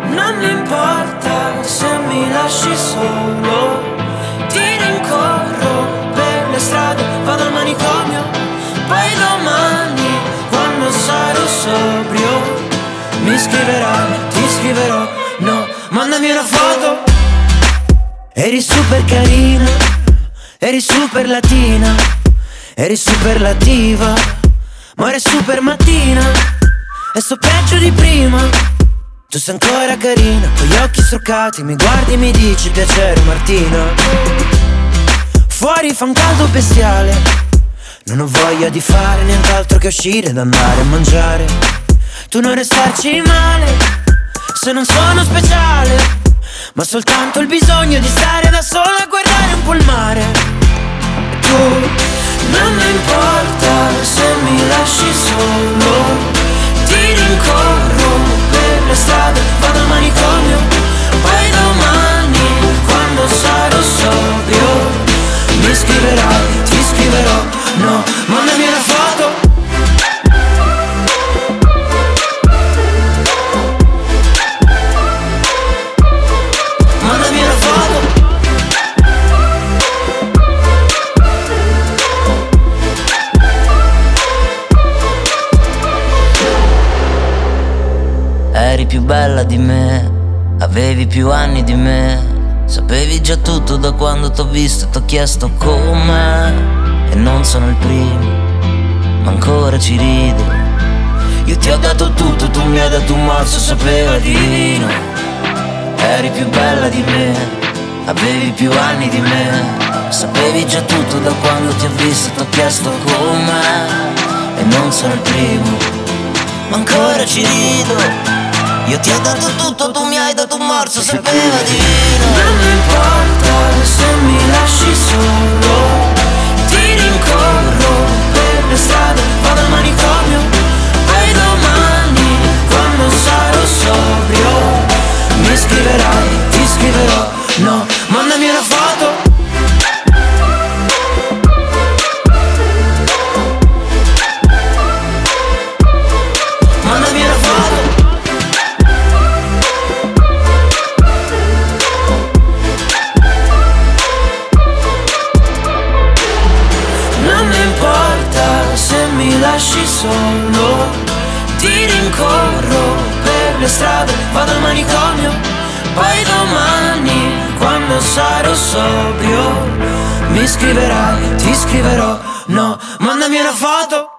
Non mi importa se mi lasci solo, ti rincorro per le strade, vado al manicomio. Poi domani, quando sarò sobrio, mi scriverai, ti scriverò, no, mandami una foto. Eri super carina, eri super latina, eri superlativa, ma eri super mattina, e sto peggio di prima. Tu sei ancora carina, con gli occhi struccati, mi guardi e mi dici piacere Martina. Fuori fa un caldo bestiale, non ho voglia di fare nient'altro che uscire ed andare a mangiare. Tu non restarci male, se non sono speciale, ma soltanto il bisogno di stare da sola a guardare un po' il mare. E tu, non mi importa se mi lasci solo, ti rincorro per le strade, vado al manicomio. Poi domani, quando sarò sobrio, mi scriverai, ti scriverò, no, mandami una foto. Mandami una foto. Eri più bella di me, avevi più anni di me, sapevi già tutto da quando t'ho visto e t'ho chiesto com'è. E non sono il primo, ma ancora ci rido. Io ti ho dato tutto, tu mi hai dato un morso, sapeva di vino. Eri più bella di me, avevi più anni di me, sapevi già tutto da quando ti ho visto e t'ho chiesto com'è. E non sono il primo, ma ancora ci rido. Io ti ho dato tutto, tu mi hai dato un morso, sapeva di vino. Non mi importa se mi lasci solo, ti rincorro per le strade, vado al manicomio. Poi domani, quando sarò sobrio, mi scriverai, ti scriverò, no, mandami una foto. Mandami una foto. Non mi importa se mi lasci solo, ti rincorro per le strade, vado al manicomio. Poi domani, quando sarò sobrio, mi scriverai, ti scriverò, no, mandami una foto.